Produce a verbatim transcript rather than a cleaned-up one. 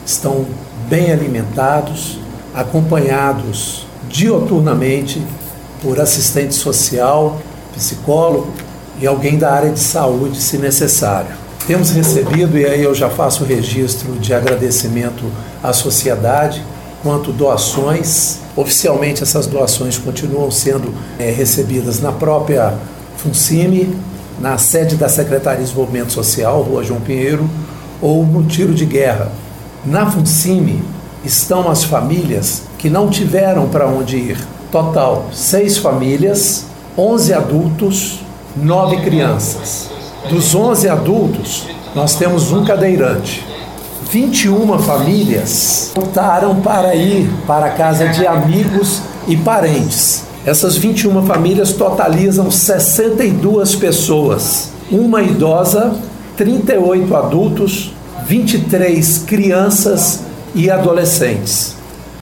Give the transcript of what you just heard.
estão bem alimentados, acompanhados dioturnamente por assistente social, psicólogo e alguém da área de saúde, se necessário. Temos recebido, e aí eu já faço o registro de agradecimento à sociedade, quanto doações. Oficialmente essas doações continuam sendo é, recebidas na própria FUNCIMI, na sede da Secretaria de Desenvolvimento Social, Rua João Pinheiro, ou no Tiro de Guerra. Na FUNCIMI estão as famílias que não tiveram para onde ir. Total, seis famílias, onze adultos, nove crianças. Dos onze adultos, nós temos um cadeirante. vinte e uma famílias optaram para ir para a casa de amigos e parentes. Essas vinte e uma famílias totalizam sessenta e duas pessoas, uma idosa, trinta e oito adultos, vinte e três crianças e adolescentes.